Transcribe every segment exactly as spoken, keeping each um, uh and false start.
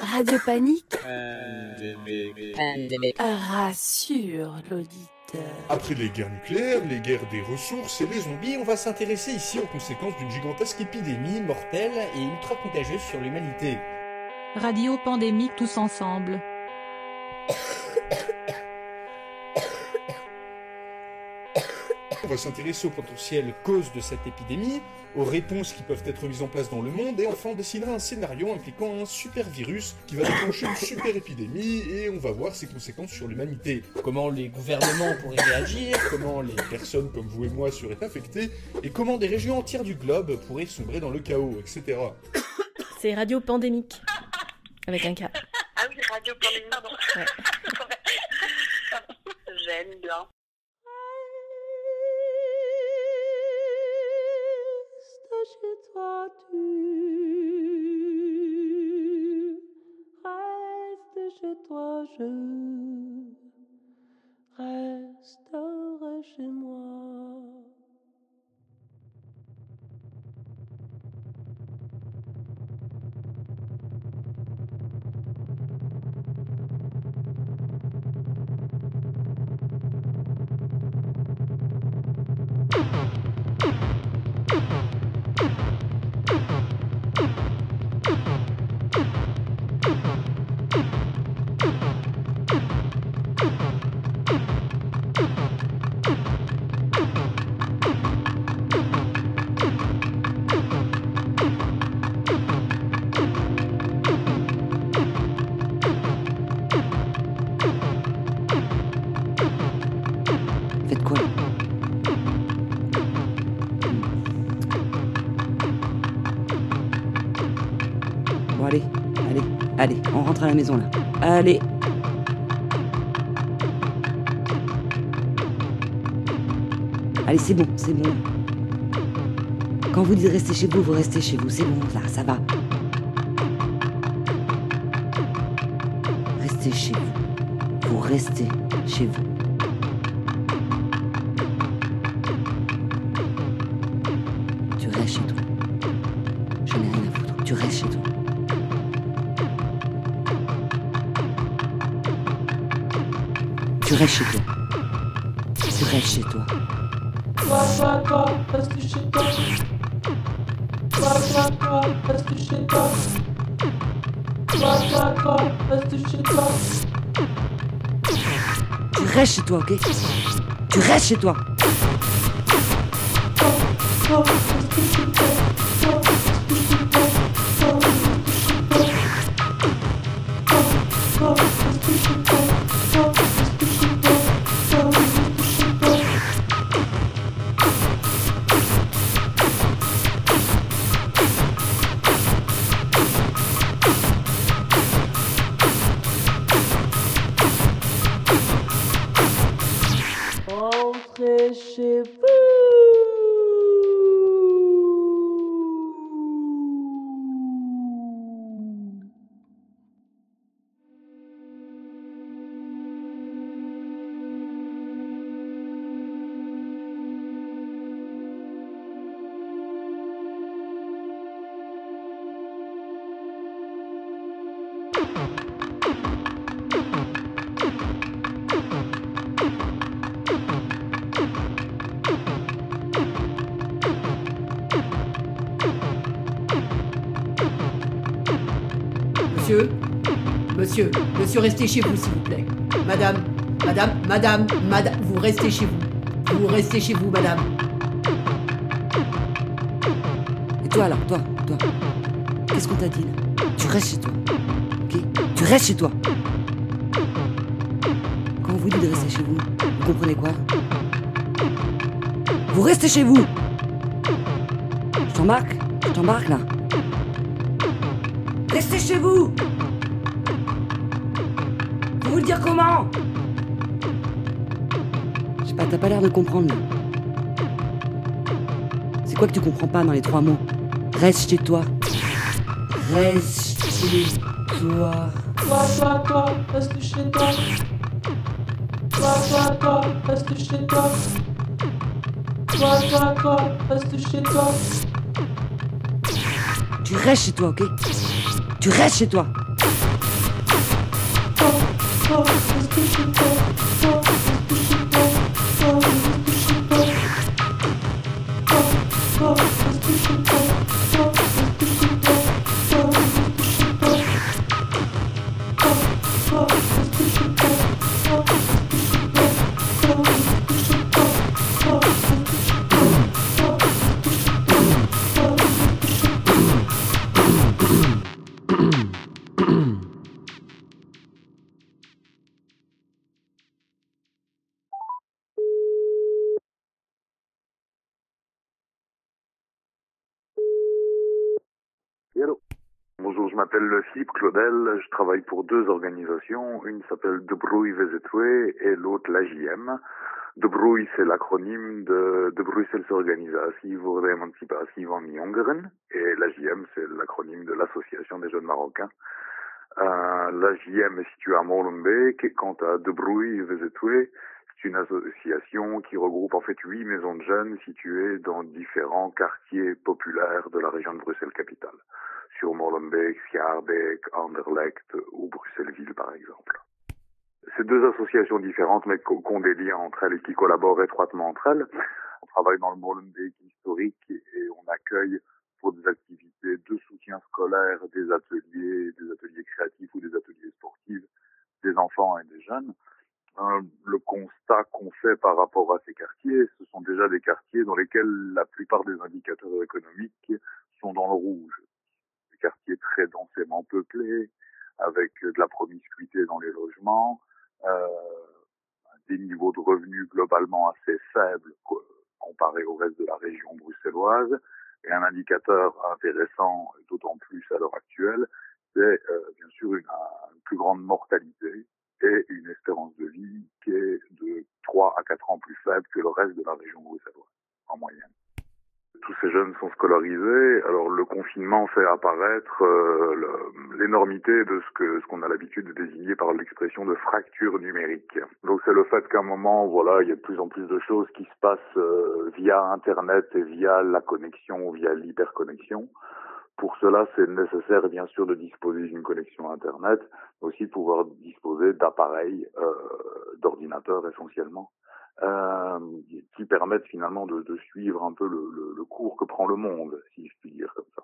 Radio Panique Pandémique. rassure l'auditeur. Après les guerres nucléaires, les guerres des ressources et les zombies, on va s'intéresser ici aux conséquences d'une gigantesque épidémie mortelle et ultra contagieuse sur l'humanité. Radio Pandémique tous ensemble. On va s'intéresser aux potentielles causes de cette épidémie, aux réponses qui peuvent être mises en place dans le monde, et enfin on dessinera un scénario impliquant un super virus qui va déclencher une super épidémie, et on va voir ses conséquences sur l'humanité. Comment les gouvernements pourraient réagir, comment les personnes comme vous et moi seraient infectées, et comment des régions entières du globe pourraient sombrer dans le chaos, et cetera. C'est Radio Pandémique. Avec un K. Ah oui, Radio Pandémique, pardon. Ouais. J'aime bien. Reste chez toi, tu restes chez toi, je resterai chez moi. Faites quoi? Bon allez, allez, allez, on rentre à la maison là. Allez. Allez, c'est bon, c'est bon. Quand vous dites rester chez vous, vous restez chez vous, c'est bon, là, ça va. Restez chez vous. Vous restez chez vous. Tu restes chez toi. Je n'ai rien à foutre. Tu restes chez toi. Tu restes chez toi. Tu restes chez toi. Toi, toi, toi, reste chez toi. Toi, toi, toi, reste chez toi. Toi, toi, toi, reste chez toi. Tu restes chez toi, ok? Tu restes chez toi. Toi, reste chez toi. Toi, reste chez toi. Toi, reste chez toi. Toi, reste chez toi. Toi, reste chez toi. Toi, reste chez toi. Entrez chez vous. Monsieur, monsieur, monsieur, restez chez vous, s'il vous plaît. Madame, madame, madame, madame, vous restez chez vous. Vous restez chez vous, madame. Et toi alors, toi, toi. Qu'est-ce qu'on t'a dit là? Tu restes chez toi. Ok? Tu restes chez toi. Quand on vous dit de rester chez vous, vous comprenez quoi? Vous restez chez vous. Je t'embarque? Je t'embarque là. Restez chez vous. Faut vous le dire comment? Je sais pas, t'as pas l'air de comprendre là. C'est quoi que tu comprends pas dans les trois mots? Reste chez toi. Reste chez toi. Toi, toi, toi, reste chez toi. Toi, toi, toi, reste chez toi. Toi, toi, toi, reste chez toi. Tu restes chez toi, ok? Tu restes chez toi. Hello. Bonjour, je m'appelle Philippe Claudel, je travaille pour deux organisations, une s'appelle De Broei Vezetwe et l'autre l'A J M. De Broei, c'est l'acronyme de De Bruxelsorganisatie voor de Emancipatie van Jongeren, et l'A J M, c'est l'acronyme de l'Association des Jeunes Marocains. Euh, L'A J M est située à Molenbeek, quant à De Broei Vezetwe, c'est une association qui regroupe en fait huit maisons de jeunes situées dans différents quartiers populaires de la région de Bruxelles-Capitale, sur Molenbeek, Schaerbeek, Anderlecht ou Bruxelles-Ville par exemple. C'est deux associations différentes mais qui ont des liens entre elles et qui collaborent étroitement entre elles. On travaille dans le Molenbeek historique et on accueille pour des activités de soutien scolaire, des ateliers, des ateliers créatifs ou des ateliers sportifs, des enfants et des jeunes. Euh, le constat qu'on fait par rapport à ces quartiers, ce sont déjà des quartiers dans lesquels la plupart des indicateurs économiques sont dans le rouge. Des quartiers très densément peuplés, avec de la promiscuité dans les logements, euh, des niveaux de revenus globalement assez faibles comparés au reste de la région bruxelloise. Et un indicateur intéressant, d'autant plus à l'heure actuelle, c'est euh, bien sûr une, une plus grande mortalité et une espérance de vie qui est de trois à quatre ans plus faible que le reste de la région bruxelloise, en moyenne. Tous ces jeunes sont scolarisés, alors le confinement fait apparaître euh, l'énormité de ce que ce qu'on a l'habitude de désigner par l'expression de fracture numérique. Donc c'est le fait qu'à un moment, voilà, il y a de plus en plus de choses qui se passent euh, via Internet et via la connexion, via l'hyperconnexion. Pour cela, c'est nécessaire, bien sûr, de disposer d'une connexion Internet, mais aussi de pouvoir disposer d'appareils, euh, d'ordinateurs essentiellement, euh, qui permettent finalement de, de suivre un peu le, le, le cours que prend le monde, si je puis dire comme ça.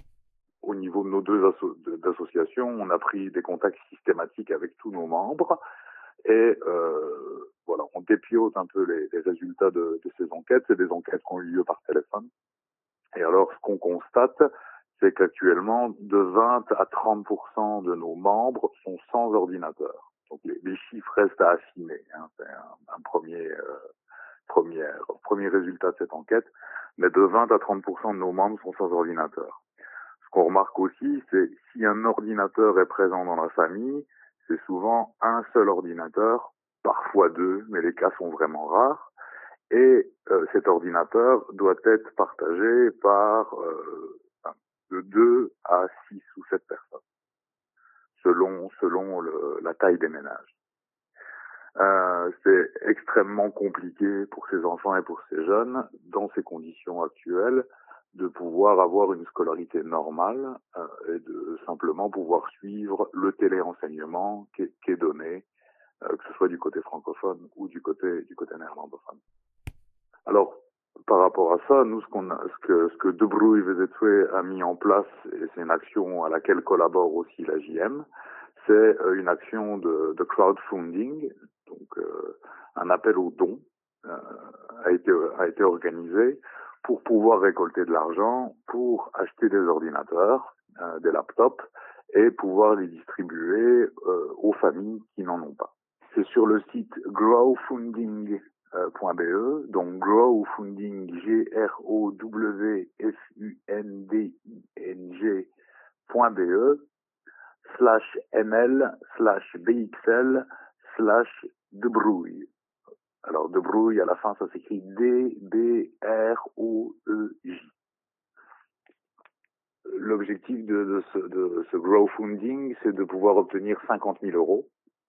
Au niveau de nos deux asso- associations, on a pris des contacts systématiques avec tous nos membres et euh, voilà, on dépiote un peu les, les résultats de, de ces enquêtes. C'est des enquêtes qui ont eu lieu par téléphone. Et alors, ce qu'on constate, c'est qu'actuellement, de vingt à trente pour cent de nos membres sont sans ordinateur. Donc, les, les chiffres restent à affiner. Hein. C'est un, un premier, euh, premier, premier résultat de cette enquête. Mais de vingt à trente pour cent de nos membres sont sans ordinateur. Ce qu'on remarque aussi, c'est si un ordinateur est présent dans la famille, c'est souvent un seul ordinateur, parfois deux, mais les cas sont vraiment rares. Et euh, cet ordinateur doit être partagé par euh, de deux à six ou sept personnes, selon selon le, la taille des ménages. Euh, c'est extrêmement compliqué pour ces enfants et pour ces jeunes, dans ces conditions actuelles, de pouvoir avoir une scolarité normale euh, et de simplement pouvoir suivre le téléenseignement qui est, qui est donné, euh, que ce soit du côté francophone ou du côté du côté néerlandophone. Alors, par rapport à ça, nous, ce, qu'on a, ce que, ce que De Broei Vezetwe a mis en place, et c'est une action à laquelle collabore aussi l'A J M, c'est euh, une action de, de crowdfunding, donc euh, un appel aux dons euh, a été a été organisé pour pouvoir récolter de l'argent pour acheter des ordinateurs, euh, des laptops, et pouvoir les distribuer euh, aux familles qui n'en ont pas. C'est sur le site growfunding point b e, donc growfunding, G R O W F U N D I N G point B E, slash M L, slash B X L, slash De Broei. Alors, De Broei, à la fin, ça s'écrit D B R O E J. L'objectif de, de, ce, de ce crowdfunding, c'est de pouvoir obtenir cinquante mille euros.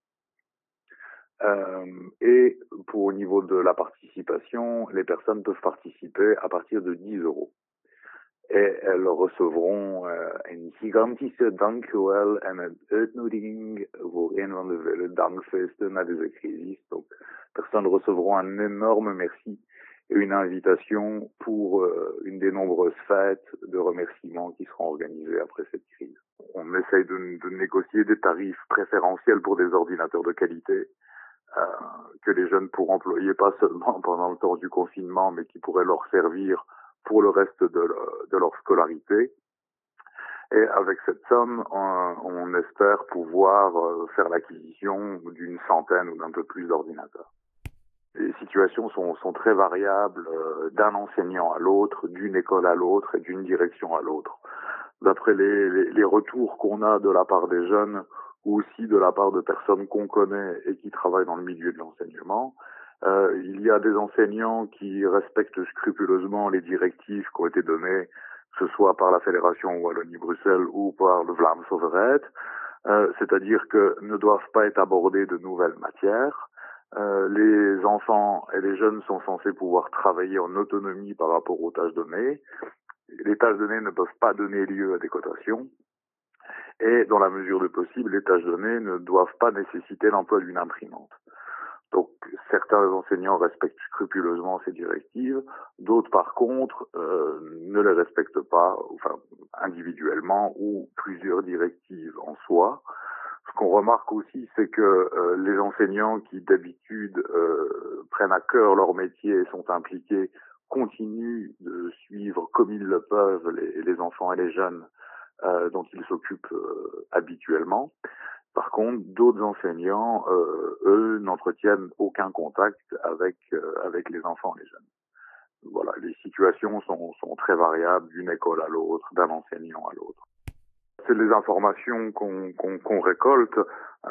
Euh, et pour au niveau de la participation, les personnes peuvent participer à partir de dix euros. Et elles recevront uh, een gigantische dankjewel en een uitnodiging voor een van de vele dankfeesten na deze crisis. Donc, personnes recevront un énorme merci et une invitation pour uh, une des nombreuses fêtes de remerciements qui seront organisées après cette crise. On essaye de, de négocier des tarifs préférentiels pour des ordinateurs de qualité euh, que les jeunes pourront employer pas seulement pendant le temps du confinement, mais qui pourraient leur servir pour le reste de, le, de leur scolarité. Et avec cette somme, on, on espère pouvoir euh, faire l'acquisition d'une centaine ou d'un peu plus d'ordinateurs. Les situations sont, sont très variables euh, d'un enseignant à l'autre, d'une école à l'autre et d'une direction à l'autre. D'après les, les, les retours qu'on a de la part des jeunes ou aussi de la part de personnes qu'on connaît et qui travaillent dans le milieu de l'enseignement, euh, il y a des enseignants qui respectent scrupuleusement les directives qui ont été données, que ce soit par la Fédération Wallonie-Bruxelles ou par le Vlaams Overheid, euh, c'est-à-dire que ne doivent pas être abordées de nouvelles matières. Euh, les enfants et les jeunes sont censés pouvoir travailler en autonomie par rapport aux tâches données. Les tâches données ne peuvent pas donner lieu à des cotations. Et dans la mesure du possible, les tâches données ne doivent pas nécessiter l'emploi d'une imprimante. Donc certains enseignants respectent scrupuleusement ces directives, d'autres par contre euh, ne les respectent pas, enfin individuellement ou plusieurs directives en soi. Ce qu'on remarque aussi, c'est que euh, les enseignants qui d'habitude euh, prennent à cœur leur métier et sont impliqués continuent de suivre comme ils le peuvent les, les enfants et les jeunes euh, dont ils s'occupent euh, habituellement. Par contre, d'autres enseignants, euh, eux, n'entretiennent aucun contact avec euh, avec les enfants et les jeunes. Voilà, les situations sont, sont très variables d'une école à l'autre, d'un enseignant à l'autre. C'est les informations qu'on qu'on, qu'on récolte euh,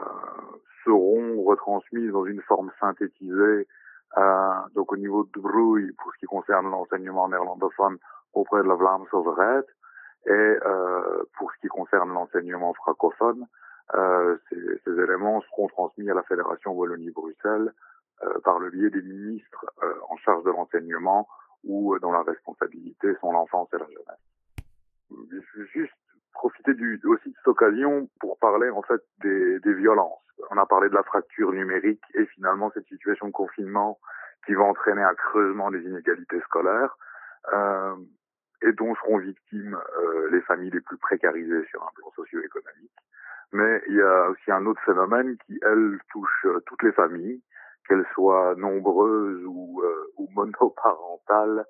seront retransmises dans une forme synthétisée. Euh, donc au niveau de Broei, pour ce qui concerne l'enseignement néerlandophone auprès de la Vlaams Overheid, et euh, pour ce qui concerne l'enseignement francophone, euh, ces, ces éléments seront transmis à la Fédération Wallonie-Bruxelles euh, par le biais des ministres euh, en charge de l'enseignement ou euh, dont la responsabilité sont l'enfance et la jeunesse. Je veux juste profiter du, aussi de cette occasion pour parler en fait des, des violences. On a parlé de la fracture numérique et finalement cette situation de confinement qui va entraîner un creusement des inégalités scolaires euh, et dont seront victimes euh, les familles les plus précarisées sur un plan socio-économique. Mais il y a aussi un autre phénomène qui, elle, touche euh, toutes les familles, qu'elles soient nombreuses ou, euh, ou monoparentales,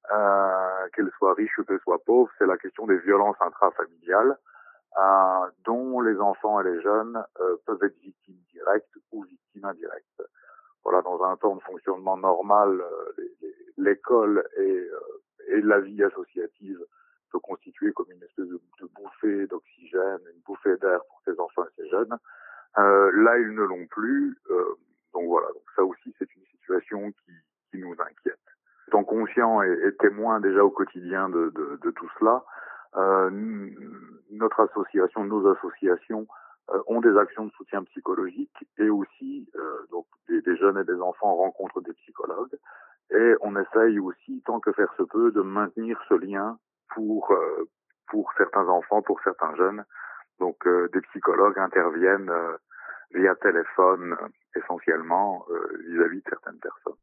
euh, qu'elles soient riches ou qu'elles soient pauvres, c'est la question des violences intrafamiliales, euh, dont les enfants et les jeunes euh, peuvent être victimes directes ou victimes indirectes. Voilà, dans un temps de fonctionnement normal, euh, les, les, l'école et, euh, et la vie associative peut constituer comme une espèce de, de bouffée d'oxygène, une bouffée d'air pour ces enfants et ces jeunes. Euh, là, ils ne l'ont plus. Euh, donc voilà, donc ça aussi, c'est une situation qui, qui nous inquiète. Étant conscient et, et témoin déjà au quotidien de, de, de tout cela, euh, notre association, nos associations euh, ont des actions de soutien psychologique et aussi euh, donc des, des jeunes et des enfants rencontrent des psychologues et on essaye aussi, tant que faire se peut, de maintenir ce lien pour euh, pour certains enfants, pour certains jeunes. Donc euh, des psychologues interviennent euh, via téléphone euh, essentiellement euh, vis-à-vis de certaines personnes.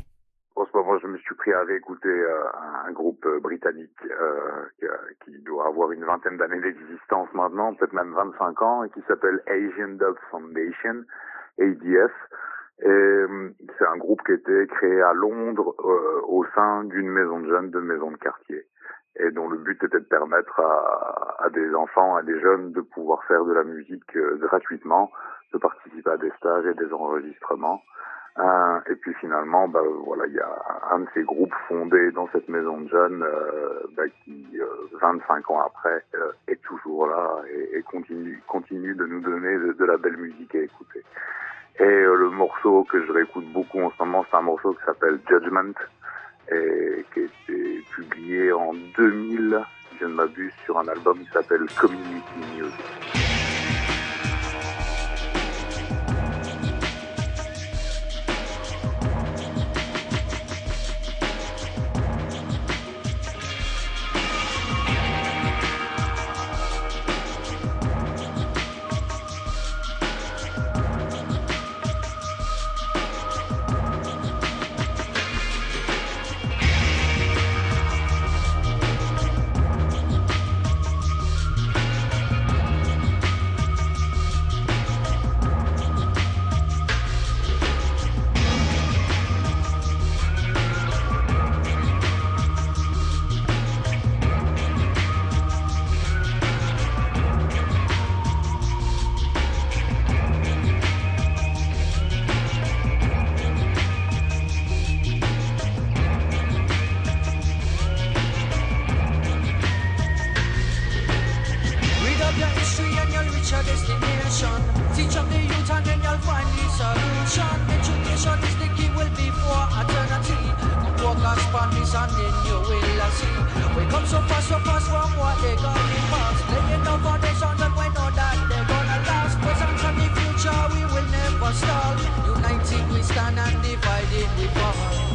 En ce moment, je me suis pris à réécouter euh, un groupe euh, britannique euh, qui, qui doit avoir une vingtaine d'années d'existence maintenant, peut-être même vingt-cinq ans, et qui s'appelle Asian Dove Foundation, A D F. Et euh, c'est un groupe qui a été créé à Londres euh, au sein d'une maison de jeunes, d'une maison de quartier, et dont le but était de permettre à, à des enfants, à des jeunes de pouvoir faire de la musique euh, gratuitement, de participer à des stages et des enregistrements. Euh, et puis finalement, bah, voilà, il y a un de ces groupes fondés dans cette maison de jeunes euh, bah, qui, euh, vingt-cinq ans après, euh, est toujours là et, et continue, continue de nous donner de, de la belle musique à écouter. Et euh, le morceau que je réécoute beaucoup en ce moment, c'est un morceau qui s'appelle Judgment et qui a été publié en deux mille, si je ne m'abuse, sur un album qui s'appelle Community Music. morning you will see. We come so fast, so fast from what they got in past. Laying no foundations and we know that they're gonna last. Present and the future we will never stall. United we stand and divided we fall.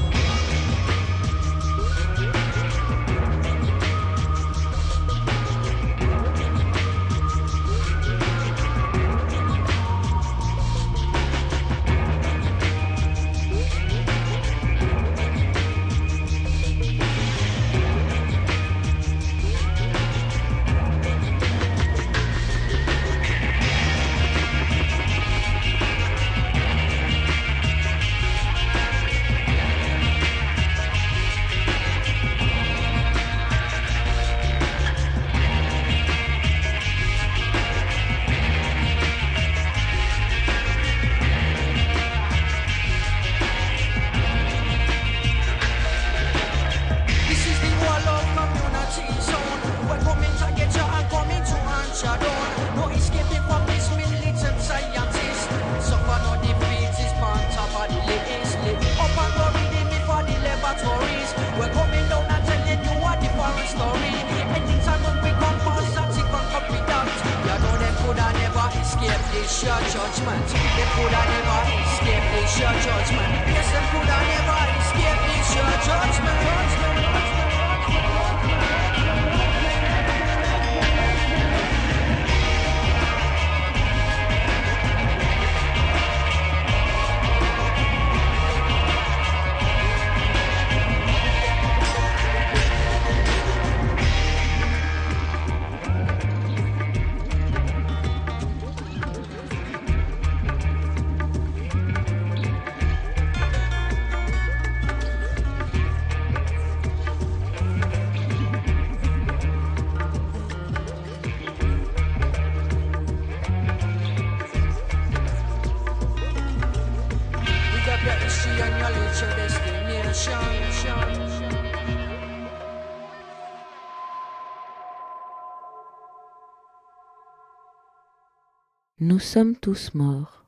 Nous sommes tous morts.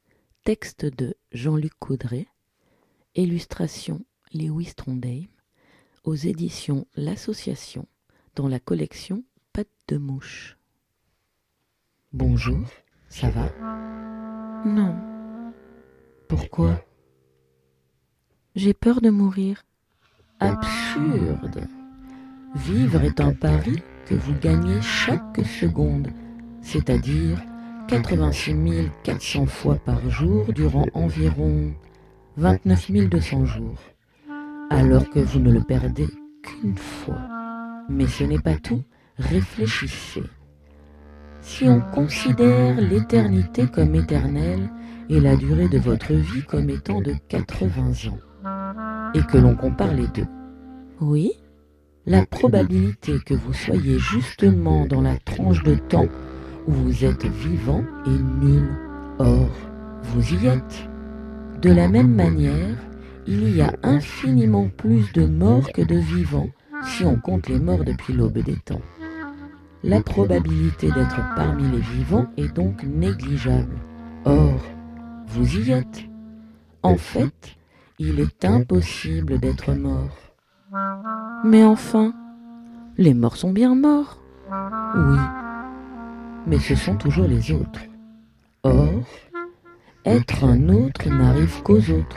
Texte de Jean-Luc Coudray. Illustration Lewis Trondheim. Aux éditions L'Association, dans la collection Pattes de mouche. Bonjour, ça va? Non. Pourquoi? J'ai peur de mourir. Absurde. Vivre est un pari que vous gagnez chaque seconde, c'est-à-dire quatre-vingt-six mille quatre cents fois par jour durant environ vingt-neuf mille deux cents jours, alors que vous ne le perdez qu'une fois. Mais ce n'est pas tout, réfléchissez. Si on considère l'éternité comme éternelle et la durée de votre vie comme étant de quatre-vingts ans, et que l'on compare les deux, oui, la probabilité que vous soyez justement dans la tranche de temps où vous êtes vivant est nulle. Or, vous y êtes. De la même manière, il y a infiniment plus de morts que de vivants, si on compte les morts depuis l'aube des temps. La probabilité d'être parmi les vivants est donc négligeable. Or, vous y êtes. En fait, il est impossible d'être mort. Mais enfin, les morts sont bien morts. Oui. Mais ce sont toujours les autres. Or, être un autre n'arrive qu'aux autres.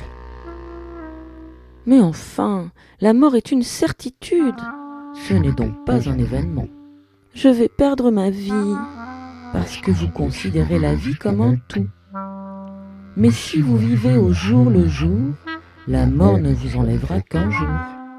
Mais enfin, la mort est une certitude. Ce n'est donc pas un événement. Je vais perdre ma vie, parce que vous considérez la vie comme un tout. Mais si vous vivez au jour le jour, la mort ne vous enlèvera qu'un jour.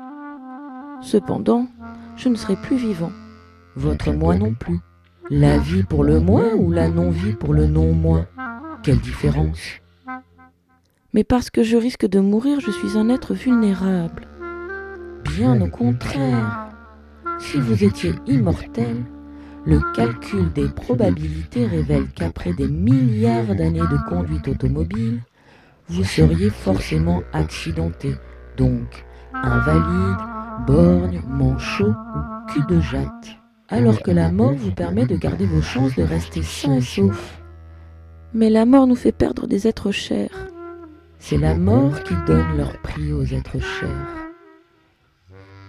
Cependant, je ne serai plus vivant. Votre moi non plus. La vie pour le moi ou la non-vie pour le non-moi? Quelle différence? Mais parce que je risque de mourir, je suis un être vulnérable. Bien au contraire. Si vous étiez immortel, le calcul des probabilités révèle qu'après des milliards d'années de conduite automobile, vous seriez forcément accidenté, donc invalide, borgne, manchot ou cul de jatte. Alors que la mort vous permet de garder vos chances de rester sain et sauf. Mais la mort nous fait perdre des êtres chers. C'est la mort qui donne leur prix aux êtres chers.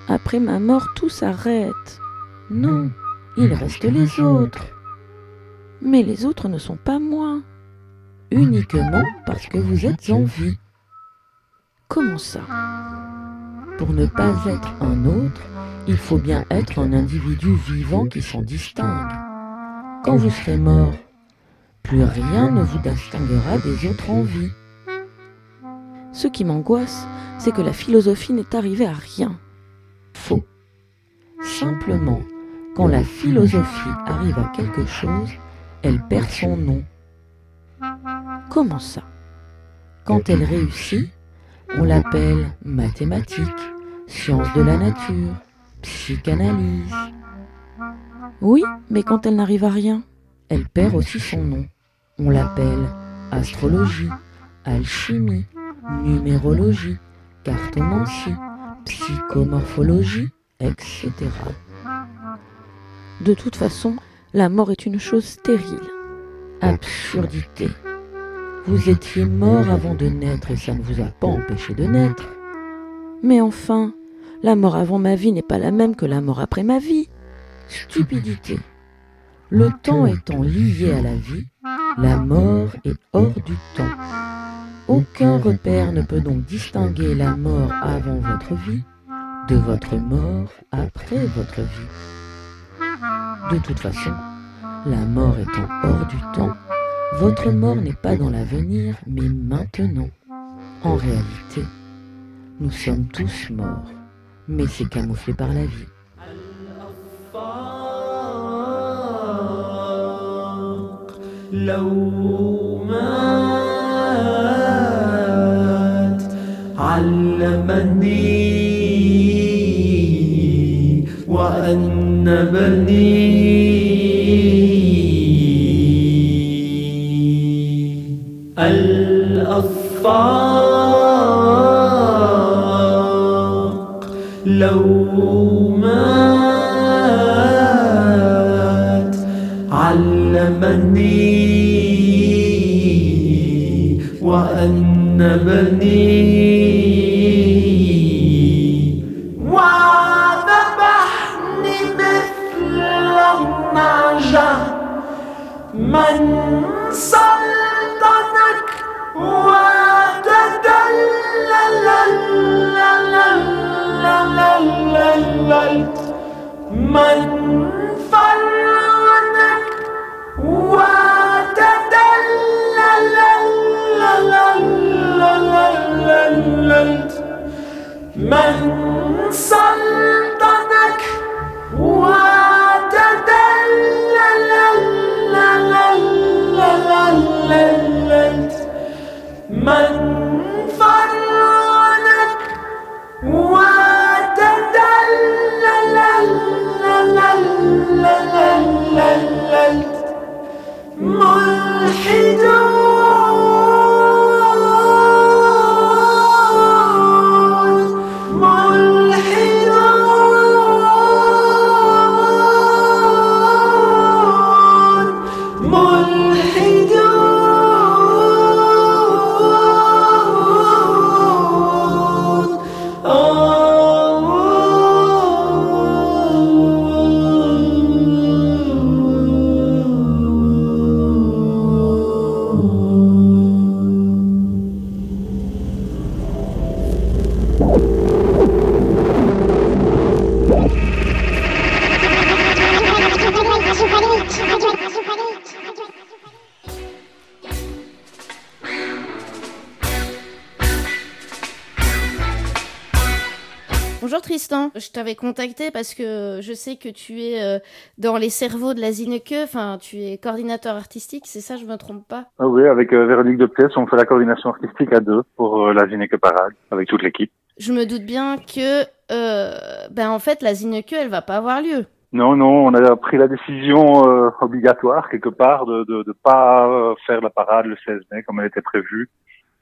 après ma mort tout s'arrête. Non, il reste les autres. Mais les autres ne sont pas moi, uniquement parce que vous êtes en vie. Comment ça ? Pour ne pas être un autre, il faut bien être un individu vivant qui s'en distingue. Quand vous serez mort, plus rien ne vous distinguera des autres en vie. Ce qui m'angoisse, c'est que la philosophie n'est arrivée à rien. Faux. Simplement, quand la philosophie arrive à quelque chose, elle perd son nom. Comment ça ? Quand elle réussit, on l'appelle mathématiques, sciences de la nature, psychanalyse. Oui, mais quand elle n'arrive à rien, elle perd aussi son nom. On l'appelle astrologie, alchimie, numérologie, cartomancie, psychomorphologie, et cetera. De toute façon, la mort est une chose stérile. Absurdité. Vous étiez mort avant de naître et ça ne vous a pas empêché de naître. Mais enfin, la mort avant ma vie n'est pas la même que la mort après ma vie. Stupidité. Le temps étant lié à la vie, la mort est hors du temps. Aucun repère ne peut donc distinguer la mort avant votre vie de votre mort après votre vie. De toute façon, la mort étant hors du temps, votre mort n'est pas dans l'avenir, mais maintenant. En réalité, nous sommes tous morts, mais c'est camouflé par la vie. لو مات علمني وأنبني الأفاق لو مات علمني وأنبني وذبحني مثل النعجة من سلطنك وتدللت من فرعنك وتدللت من سلطنك وتدللت من فرعنك وتدللت ملحدون ملحدون ملحدون Bonjour Tristan, je t'avais contacté parce que je sais que tu es euh, dans les cerveaux de la Zineke, enfin tu es coordinateur artistique, c'est ça, je me trompe pas? Ah oui, avec euh, Véronique Depièce, on fait la coordination artistique à deux pour euh, la Zineke Parade, avec toute l'équipe. Je me doute bien que, euh, ben en fait la Zineke elle va pas avoir lieu. Non, non, on a pris la décision euh, obligatoire quelque part de de, de pas euh, faire la parade le seize mai comme elle était prévue,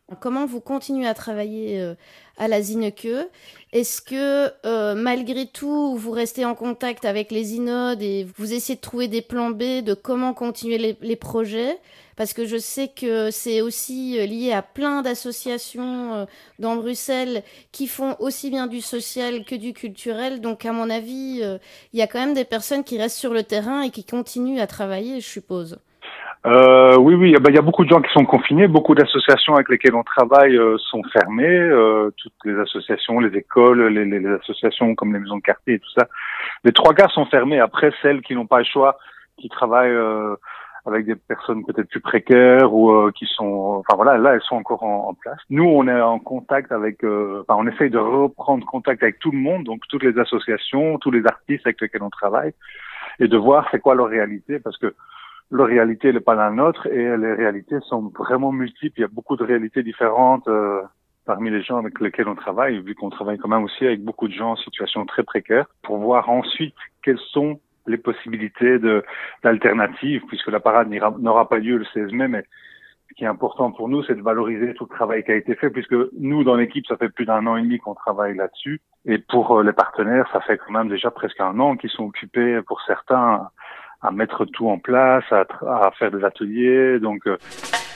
Comment vous continuez à travailler euh, à la Zineke? Est-ce que euh, malgré tout, vous restez en contact avec les inodes et vous essayez de trouver des plans B de comment continuer les, les projets? Parce que je sais que c'est aussi lié à plein d'associations euh, dans Bruxelles qui font aussi bien du social que du culturel. Donc à mon avis, il euh, y a quand même des personnes qui restent sur le terrain et qui continuent à travailler, je suppose. Euh, oui, oui, il y, y a beaucoup de gens qui sont confinés, beaucoup d'associations avec lesquelles on travaille euh, sont fermées, euh, toutes les associations, les écoles, les, les, les associations comme les maisons de quartier et tout ça. Les trois quarts sont fermés. Après, celles qui n'ont pas le choix, qui travaillent euh, avec des personnes peut-être plus précaires ou euh, qui sont, enfin voilà, là elles sont encore en, en place. Nous, on est en contact avec, euh, enfin on essaye de reprendre contact avec tout le monde, donc toutes les associations, tous les artistes avec lesquels on travaille, et de voir c'est quoi leur réalité, parce que leur réalité n'est pas la nôtre et les réalités sont vraiment multiples. Il y a beaucoup de réalités différentes euh, parmi les gens avec lesquels on travaille, vu qu'on travaille quand même aussi avec beaucoup de gens en situation très précaire, pour voir ensuite quelles sont les possibilités de d'alternatives, puisque la parade n'aura pas lieu le seize mai, mais ce qui est important pour nous, c'est de valoriser tout le travail qui a été fait, puisque nous, dans l'équipe, ça fait plus d'un an et demi qu'on travaille là-dessus, et pour les partenaires, ça fait quand même déjà presque un an qu'ils sont occupés, pour certains, à mettre tout en place, à, à faire des ateliers, donc... Euh...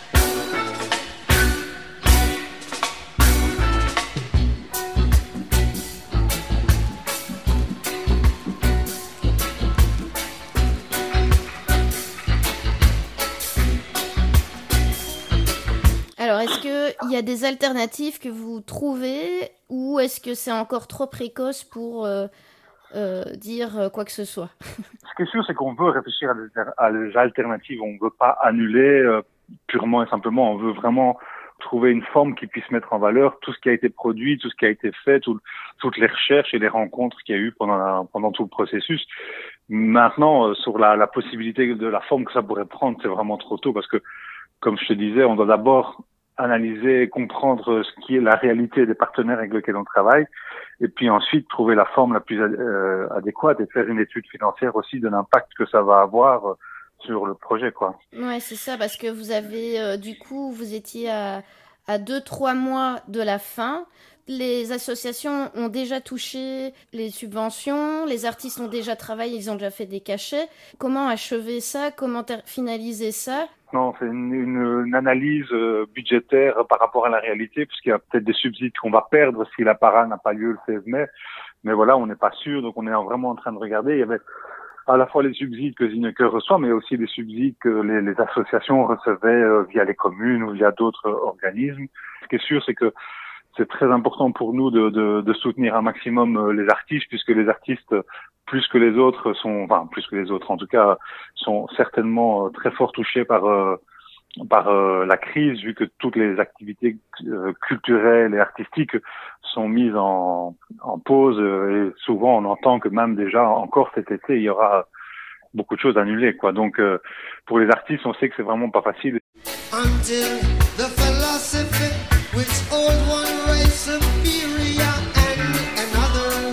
Alors, est-ce qu'il y a des alternatives que vous trouvez ou est-ce que c'est encore trop précoce pour euh, euh, dire quoi que ce soit? Ce qui est sûr, c'est qu'on veut réfléchir à des, à des alternatives. On ne veut pas annuler euh, purement et simplement. On veut vraiment trouver une forme qui puisse mettre en valeur tout ce qui a été produit, tout ce qui a été fait, tout, toutes les recherches et les rencontres qu'il y a eu pendant, la, pendant tout le processus. Maintenant, euh, sur la, la possibilité de la forme que ça pourrait prendre, c'est vraiment trop tôt parce que, comme je te disais, on doit d'abord analyser et comprendre ce qui est la réalité des partenaires avec lesquels on travaille, et puis ensuite trouver la forme la plus euh, adéquate et faire une étude financière aussi de l'impact que ça va avoir sur le projet, quoi. Ouais, c'est ça, parce que vous avez, euh, du coup, vous étiez à, à deux, trois mois de la fin. Les associations ont déjà touché les subventions, les artistes ont déjà travaillé, ils ont déjà fait des cachets. Comment achever ça? Comment ter- finaliser ça? Non, c'est une, une, une analyse euh, budgétaire par rapport à la réalité, puisqu'il y a peut-être des subsides qu'on va perdre si la parade n'a pas lieu le seize mai. Mais voilà, on n'est pas sûr, donc on est vraiment en train de regarder. Il y avait à la fois les subsides que Zineke reçoit, mais aussi les subsides que les, les associations recevaient euh, via les communes ou via d'autres euh, organismes. Ce qui est sûr, c'est que c'est très important pour nous de, de, de soutenir un maximum euh, les artistes, puisque les artistes, plus que les autres, sont, enfin plus que les autres en tout cas, sont certainement euh, très fort touchés par euh, par euh, la crise, vu que toutes les activités euh, culturelles et artistiques sont mises en, en pause, euh, et souvent on entend que même déjà encore cet été il y aura beaucoup de choses annulées, quoi. Donc euh, pour les artistes, on sait que c'est vraiment pas facile. Until the philosophy which old one race superior and another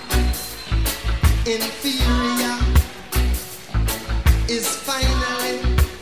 inferior is finally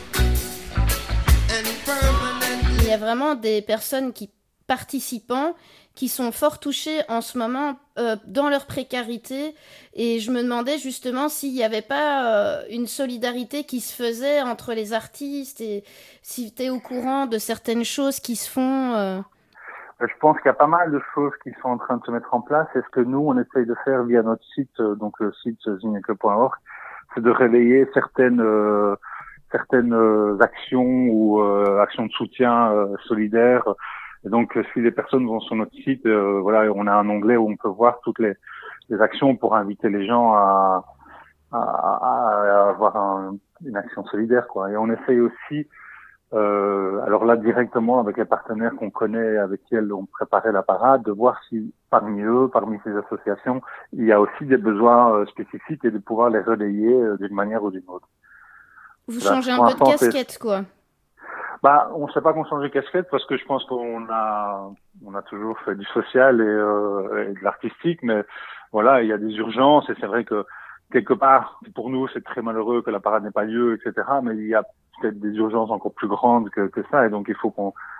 and permanently. Il y a vraiment des personnes qui participant qui sont fort touchés en ce moment euh, dans leur précarité, et je me demandais justement s'il n'y avait pas euh, une solidarité qui se faisait entre les artistes, et si tu es au courant de certaines choses qui se font. Euh... Je pense qu'il y a pas mal de choses qui sont en train de se mettre en place, et ce que nous on essaye de faire via notre site, donc le site zineke point org, c'est de relayer certaines euh, certaines euh, actions ou euh, actions de soutien euh, solidaires. Et donc, si les personnes vont sur notre site, euh, voilà, on a un onglet où on peut voir toutes les, les actions pour inviter les gens à, à, à avoir un, une action solidaire, quoi. Et on essaye aussi, euh, alors là directement avec les partenaires qu'on connaît, avec lesquels on préparait la parade, de voir si parmi eux, parmi ces associations, il y a aussi des besoins euh, spécifiques et de pouvoir les relayer euh, d'une manière ou d'une autre. Vous là, changez un peu de casquette, quoi. Bah, on ne sait pas qu'on change de casquette parce que je pense qu'on a, on a toujours fait du social et, euh, et de l'artistique, mais voilà, il y a des urgences et c'est vrai que quelque part, pour nous, c'est très malheureux que la parade n'ait pas lieu, et cetera. Mais il y a peut-être des urgences encore plus grandes que, que ça, et donc il faut qu'on,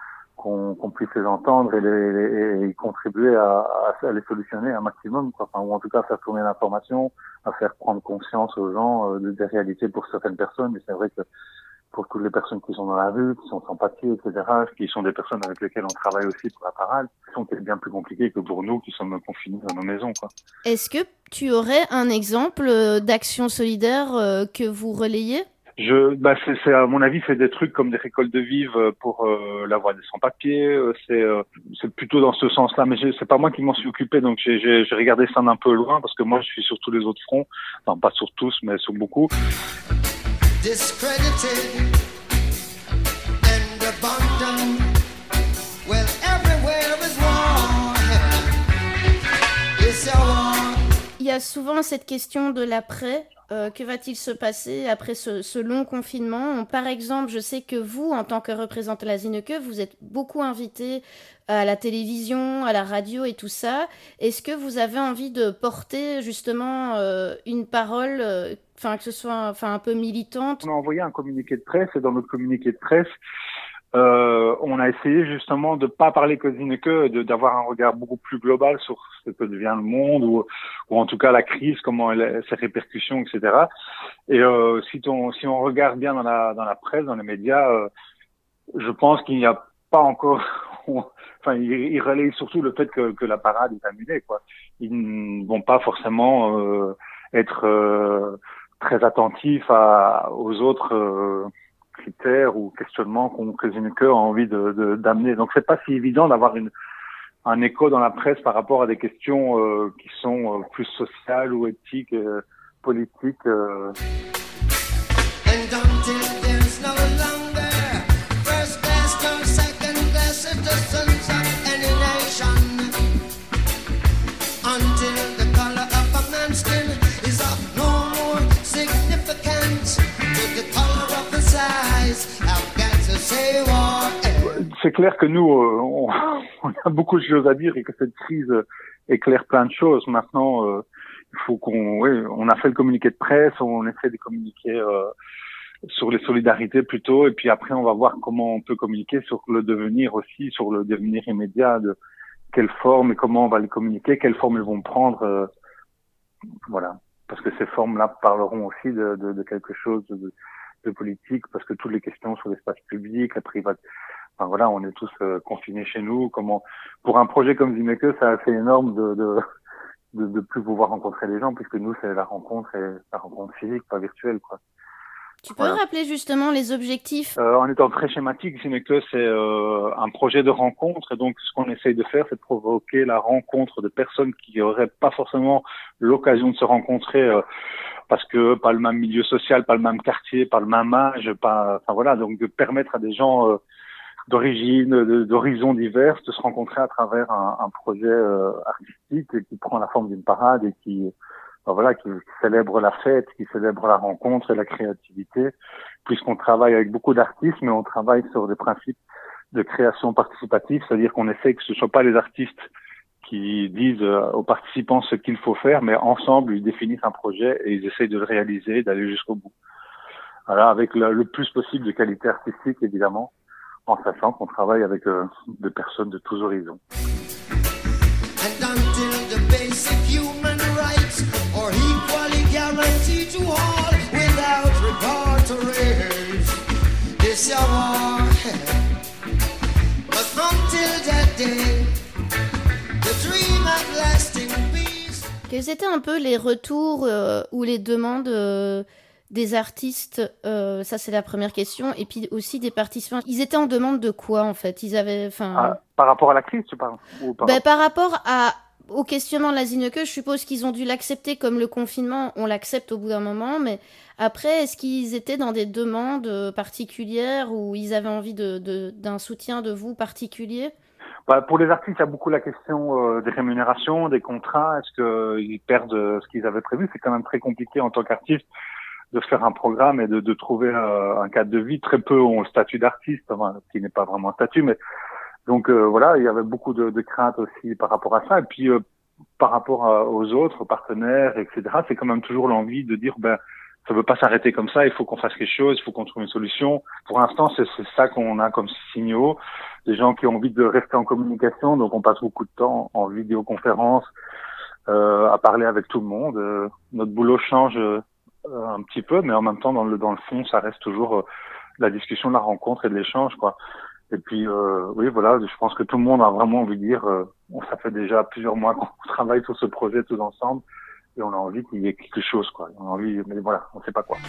qu'on, qu'on puisse les entendre et, les, et, et contribuer à, à les solutionner un maximum, quoi. Enfin, ou en tout cas faire tourner l'information, à faire prendre conscience aux gens euh, de des réalités pour certaines personnes. Et c'est vrai que pour toutes les personnes qui sont dans la rue, qui sont sans papier, et cetera, qui sont des personnes avec lesquelles on travaille aussi pour la parade, sont bien plus compliquées que pour nous qui sommes confinés dans nos maisons, quoi. Est-ce que tu aurais un exemple d'action solidaire euh, que vous relayez ? Je, bah, c'est, c'est, à mon avis, c'est des trucs comme des récoltes de vivres pour euh, la voie des sans-papiers. C'est, euh, c'est plutôt dans ce sens-là. Mais j'ai, c'est pas moi qui m'en suis occupé, donc j'ai, j'ai, j'ai regardé ça d'un peu loin parce que moi, je suis sur tous les autres fronts. Enfin, pas sur tous, mais sur beaucoup. Discredited and abandoned. Well, everywhere is war. It's a war. Il y a souvent cette question de l'après. Euh, que va-t-il se passer après ce, ce long confinement ? Par exemple, je sais que vous, en tant que représentant de la Zineke, vous êtes beaucoup invité à la télévision, à la radio et tout ça. Est-ce que vous avez envie de porter justement euh, une parole, enfin euh, que ce soit enfin un peu militante ? On a envoyé un communiqué de presse et dans notre communiqué de presse, Euh, on a essayé justement de pas parler que Zineke, de d'avoir un regard beaucoup plus global sur ce que devient le monde ou, ou en tout cas la crise, comment elle, ses répercussions, et cetera. Et euh, si on si on regarde bien dans la dans la presse, dans les médias, euh, je pense qu'il n'y a pas encore, enfin ils, ils relayent surtout le fait que que la parade est annulée, quoi. Ils ne vont pas forcément euh, être euh, très attentifs à aux autres. Euh, critères ou questionnements qu'on, que Zineke a envie de, de, d'amener. Donc c'est pas si évident d'avoir une, un écho dans la presse par rapport à des questions euh, qui sont euh, plus sociales ou éthiques, euh, politiques. Euh. C'est clair que nous, euh, on, on a beaucoup de choses à dire et que cette crise éclaire plein de choses. Maintenant, euh, il faut qu'on, oui, on a fait le communiqué de presse, on essaie de communiquer euh, sur les solidarités plutôt, et puis après, on va voir comment on peut communiquer sur le devenir aussi, sur le devenir immédiat, de quelle forme et comment on va les communiquer, quelle forme ils vont prendre, euh, voilà, parce que ces formes-là parleront aussi de, de, de quelque chose de, de politique, parce que toutes les questions sur l'espace public, la privat. Enfin voilà, on est tous euh, confinés chez nous. Comment, pour un projet comme Zineke, c'est assez énorme de, de de de plus pouvoir rencontrer les gens, puisque nous c'est la rencontre et la rencontre physique, pas virtuelle, quoi. Tu peux voilà. rappeler justement les objectifs ? euh, En étant très schématique, Zineke c'est euh, un projet de rencontre, et donc ce qu'on essaye de faire, c'est de provoquer la rencontre de personnes qui auraient pas forcément l'occasion de se rencontrer. Euh, parce que pas le même milieu social, pas le même quartier, pas le même âge, pas, enfin voilà, donc de permettre à des gens euh, d'origine, de, d'horizons divers, de se rencontrer à travers un, un projet euh, artistique qui prend la forme d'une parade et qui, ben voilà, qui, qui célèbre la fête, qui célèbre la rencontre et la créativité, puisqu'on travaille avec beaucoup d'artistes, mais on travaille sur des principes de création participative, c'est-à-dire qu'on essaie que ce ne soient pas les artistes qui disent aux participants ce qu'il faut faire, mais ensemble, ils définissent un projet et ils essayent de le réaliser, d'aller jusqu'au bout. Voilà, avec le, le plus possible de qualité artistique, évidemment, en sachant qu'on travaille avec euh, des personnes de tous horizons. And until the basic human rights are equally guaranteed to all without regard to race, this is war. But until that day, the dream of lasting peace. Quels étaient un peu les retours euh, ou les demandes euh, des artistes, euh, ça c'est la première question, et puis aussi des participants. Ils étaient en demande de quoi en fait ? Ils avaient, enfin. Ah, par rapport à la crise, tu parles ? Ou par, ben, par rapport à au questionnement de la Zineke, je suppose qu'ils ont dû l'accepter comme le confinement. On l'accepte au bout d'un moment, mais après, est-ce qu'ils étaient dans des demandes particulières ou ils avaient envie de, de d'un soutien de vous particulier ? Bah, pour les artistes, il y a beaucoup la question euh, des rémunérations, des contrats. Est-ce qu'ils perdent euh, ce qu'ils avaient prévu ? C'est quand même très compliqué en tant qu'artiste de faire un programme et de, de trouver euh, un cadre de vie. Très peu ont le statut d'artiste, enfin, qui n'est pas vraiment un statut, mais donc euh, voilà, il y avait beaucoup de, de craintes aussi par rapport à ça. Et puis euh, par rapport à, aux autres partenaires, et cetera, c'est quand même toujours l'envie de dire, ben ça veut pas s'arrêter comme ça. Il faut qu'on fasse quelque chose, il faut qu'on trouve une solution. Pour l'instant, c'est, c'est ça qu'on a comme signaux. Des gens qui ont envie de rester en communication, donc on passe beaucoup de temps en vidéoconférence, euh, à parler avec tout le monde. Euh, notre boulot change euh, un petit peu, mais en même temps, dans le dans le fond, ça reste toujours euh, la discussion, la rencontre et de l'échange, quoi. Et puis, euh, oui, voilà, je pense que tout le monde a vraiment envie de dire, euh, ça fait déjà plusieurs mois qu'on travaille sur ce projet tous ensemble, et on a envie qu'il y ait quelque chose, quoi. On a envie, mais voilà, on sait pas quoi.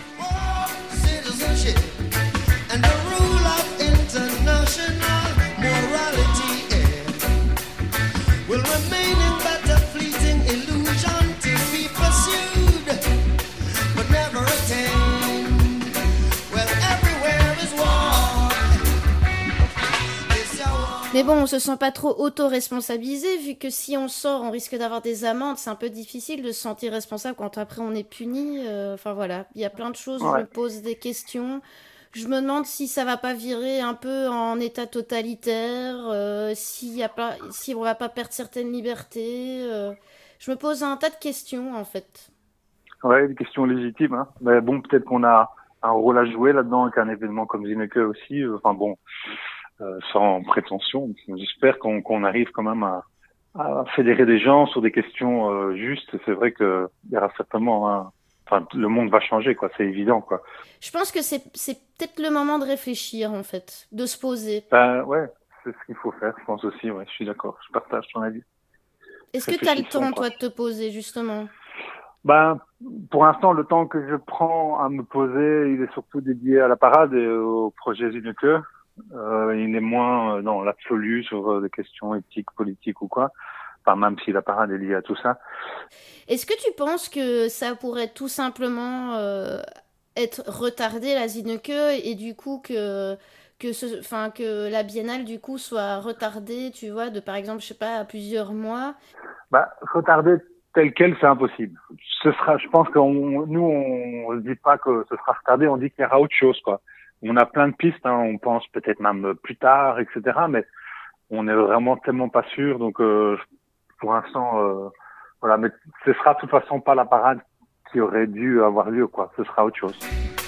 Mais bon, on se sent pas trop auto-responsabilisé, vu que si on sort, on risque d'avoir des amendes. C'est un peu difficile de se sentir responsable quand après on est puni. Euh, enfin voilà, il y a plein de choses où Ouais. je me pose des questions. Je me demande si ça va pas virer un peu en état totalitaire, euh, s'il y a pas, si on va pas perdre certaines libertés. Euh, je me pose un tas de questions en fait. Ouais, des questions légitimes, hein. Mais bon, peut-être qu'on a un rôle à jouer là-dedans, qu'un événement comme Zinneke aussi. euh, Enfin bon. Euh, sans prétention, j'espère qu'on, qu'on arrive quand même à, à fédérer des gens sur des questions euh, justes. C'est vrai que il y aura certainement, un... enfin, le monde va changer, quoi. C'est évident, quoi. Je pense que c'est, c'est peut-être le moment de réfléchir en fait, de se poser. Ben ouais, c'est ce qu'il faut faire. Je pense aussi, ouais. Je suis d'accord. Je partage ton avis. Est-ce que tu as le Réfléchissons, temps, quoi. toi, de te poser justement? Ben, pour l'instant, le temps que je prends à me poser, il est surtout dédié à la parade et au projet Zinneke. Euh, il est moins euh, dans l'absolu sur euh, des questions éthiques, politiques ou quoi. Enfin, même si la parade est liée à tout ça. Est-ce que tu penses que ça pourrait tout simplement euh, être retardé, la Zinneke, et du coup que que ce, enfin que la biennale du coup soit retardée, tu vois, de par exemple, je sais pas, à plusieurs mois? Bah, retarder tel quel, c'est impossible. Ce sera, je pense qu'on, nous, on ne dit pas que ce sera retardé, on dit qu'il y aura autre chose, quoi. On a plein de pistes, hein, on pense peut-être même plus tard, et cetera. Mais on est vraiment tellement pas sûr, donc euh, pour l'instant, euh, voilà. Mais ce sera de toute façon pas la parade qui aurait dû avoir lieu, quoi. Ce sera autre chose.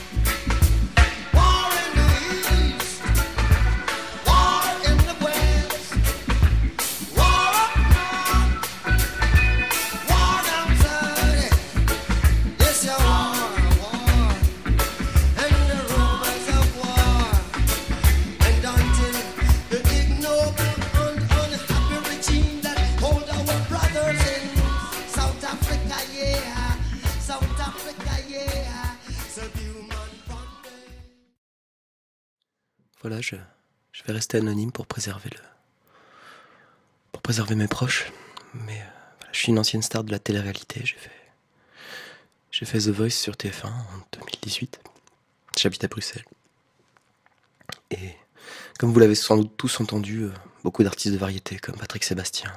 Voilà, je, je vais rester anonyme pour préserver le, pour préserver mes proches. Mais euh, voilà, je suis une ancienne star de la télé-réalité. J'ai fait, j'ai fait The Voice sur T F un en deux mille dix-huit. J'habite à Bruxelles. Et comme vous l'avez sans doute tous entendu, euh, beaucoup d'artistes de variété comme Patrick Sébastien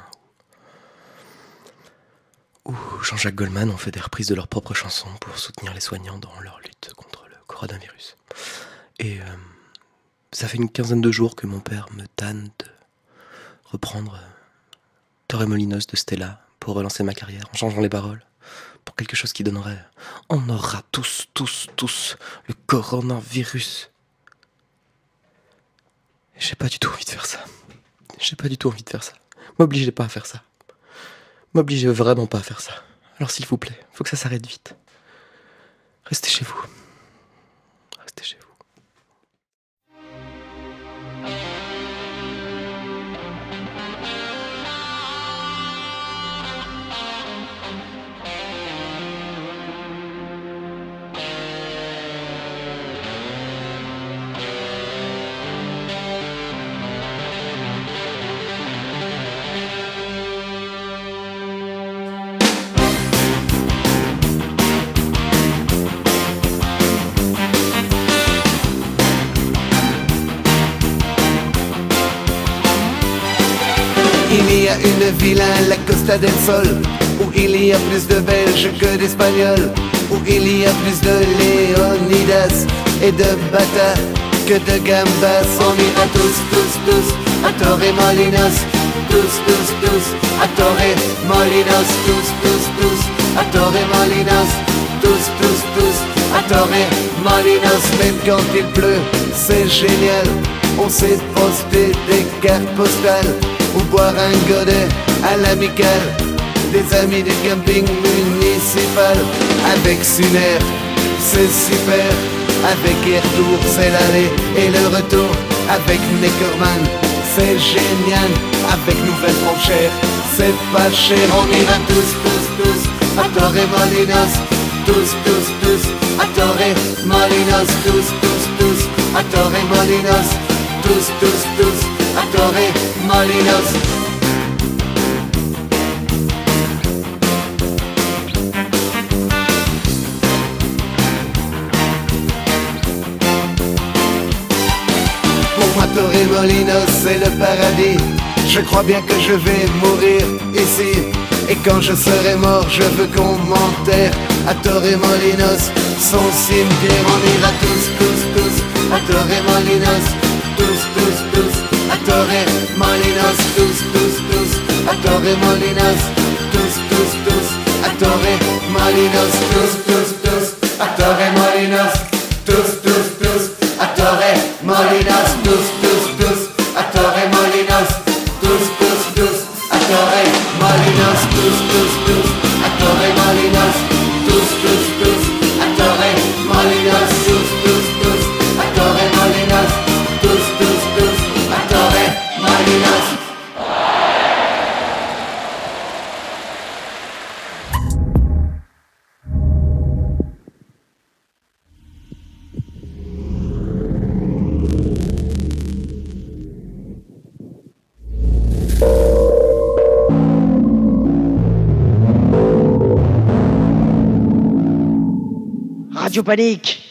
ou Jean-Jacques Goldman ont fait des reprises de leurs propres chansons pour soutenir les soignants dans leur lutte contre le coronavirus. Et euh, ça fait une quinzaine de jours que mon père me tanne de reprendre euh, Torremolinos de Stella pour relancer ma carrière en changeant les paroles pour quelque chose qui donnerait « On aura tous, tous, tous le coronavirus ». J'ai pas du tout envie de faire ça. J'ai pas du tout envie de faire ça. M'obligez pas à faire ça. M'obligez vraiment pas à faire ça. Alors s'il vous plaît, faut que ça s'arrête vite. Restez chez vous. Restez chez vous. Il y a une ville à la Costa del Sol où il y a plus de Belges que d'Espagnols, où il y a plus de Leonidas et de Bata que de Gambas. On ira tous, tous, tous à Torremolinos, tous, tous, tous à Torremolinos, tous, tous, tous à Torremolinos, tous, tous, tous à Torre Molinos. Même quand il pleut, c'est génial. On s'est posté des cartes postales ou boire un godet à l'amicale. Des amis du camping municipal. Avec Suner, c'est super. Avec Erdour, c'est l'aller et le retour. Avec Neckermann, c'est génial. Avec Nouvelle-Frontière, c'est pas cher. On ira tous, tous, tous à Torre Molinos. Tous, tous, tous à Torre Molinos. Tous, tous, tous à Torre Molinos. Tous, tous, tous à Torre Molinos. Pour moi Torre Molinos c'est le paradis. Je crois bien que je vais mourir ici. Et quand je serai mort je veux qu'on m'enterre à Torre Molinos. Son cimetière. On ira tous, tous, tous à Torre Molinos. Tous, tous, tous à Torre Molinos. Tous, tous, tous à Torre Molinos. Tous, tous, tous à Torre Molinos. Tous, tous, tous à Torre Molinos. Tous, tous, tous à Torre Molinos. Tous, tous, tous à Torre Molinos. Tous, tous, tous à Torre Molinos. Tous, tous, tous à Torre Molinos. Tous, tous, tous à Torre Molinos. Tous, tous, tous à Torre Molinos. Tous, tous, tous à Torre Molinos. Radio Panique!